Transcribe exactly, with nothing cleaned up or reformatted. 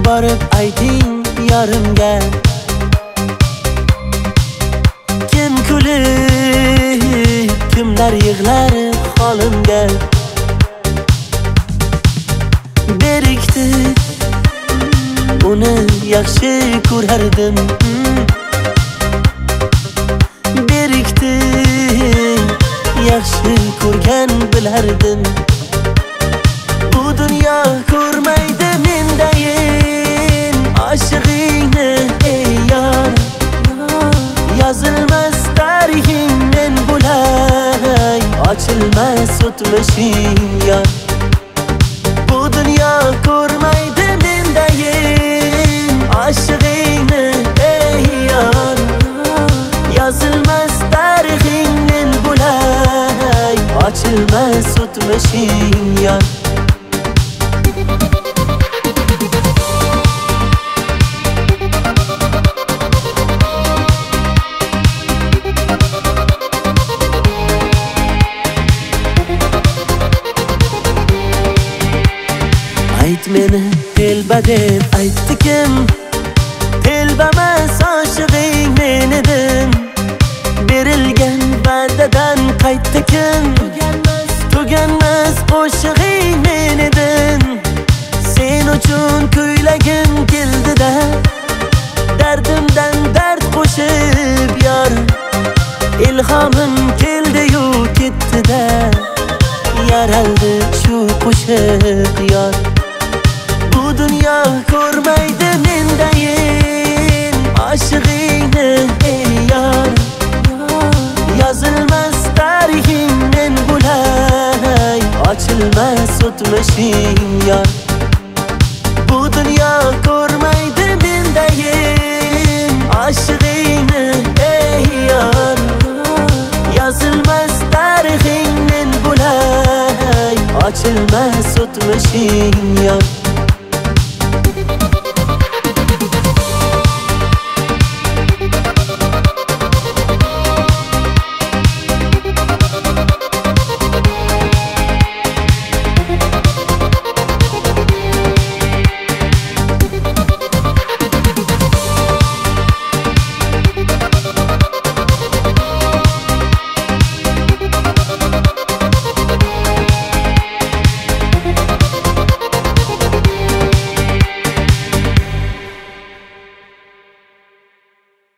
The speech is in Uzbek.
borib ayting yorimga, kim kulib kimlar yig'lar holimga. Berikdi uni yaxshi ko'rardim, berikdi yaxshi ko'rgan bilardim. Bu dunyo ko'rmaydi mendayin oshig'ingni ey yor, yozilmas tarixing men bo'lay, ochilmas o'tmishing yor. Bu dunyo ko'rmaydi mendayin oshig'ingni ey yor, yozilmas tarixing men bo'lay, ochilmas o'tmishing yor. Ayt meni telba deb aytdi kim, telbamas oshig'ing men edim. Berilgan va'dadan qaytdi kim, tuganmas qo'shig'ing men edim. Sen uchun kuylagim keldi-da, dardimdan dard qo'shib yor. Ilhomim keldi-yu ketdi-da, yaraldi shu qo'shiq yor. Bu dunyo ko'rmaydi mendayin oshig'ingni ey yor, yozilmas tarixing men bo'lay, ochilmas o'tmishing yor. Bu dunyo ko'rmaydi mendayin oshig'ingni ey yor, yozilmas tarixing men bo'lay, ochilmas o'tmishing yor.